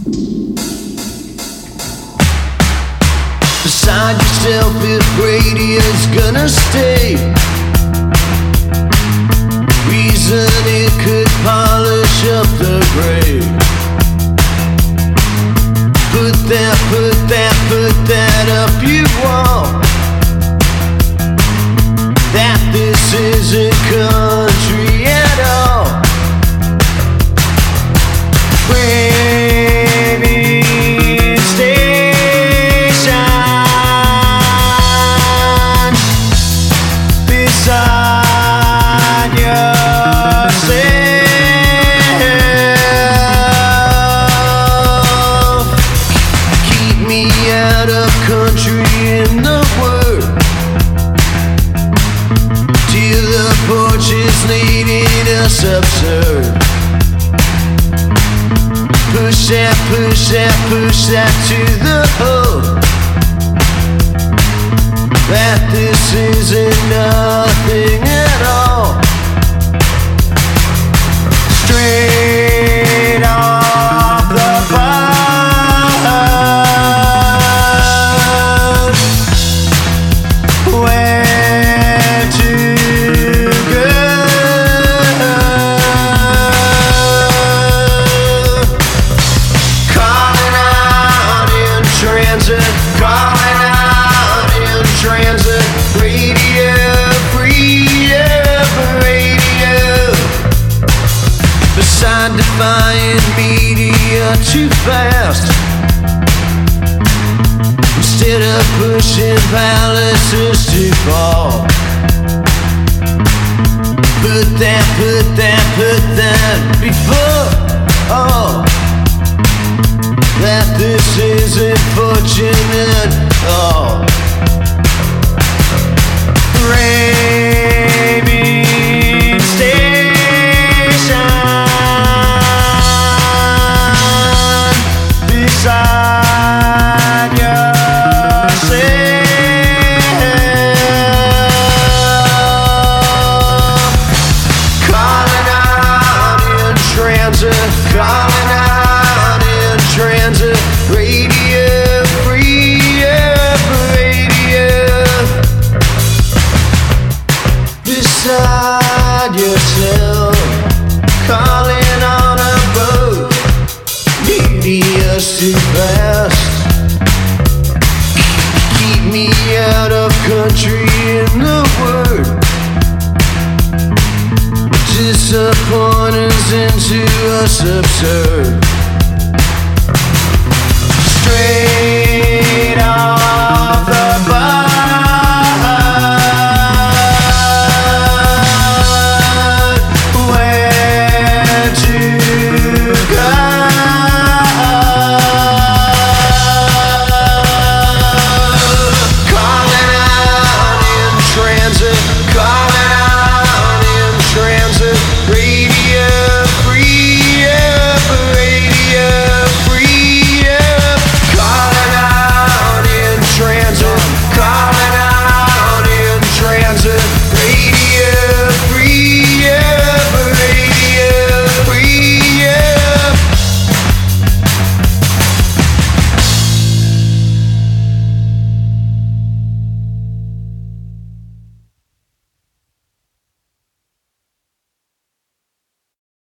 Beside yourself if radio's gonna stay. Reason it could polish up the grave. Put that up you want. That this isn't country at all. Radio station beside yourself. Keep me out of country in the world, till the porch is leading us absurd. Push that to the hole. That this isn't nothing at all. Straight off the bus. Where to go? Calling out in transit. Radio, free radio. Beside defying media too fast. Instead of pushing palaces too far. Put that before all. That this isn't fortunate at all. Radio station beside yourself. Calling out in transit. Radio, free radio. Beside yourself, calling on a boat. Media's too fast. Keep me out of country in the word. Disappoint us into us absurd. Straight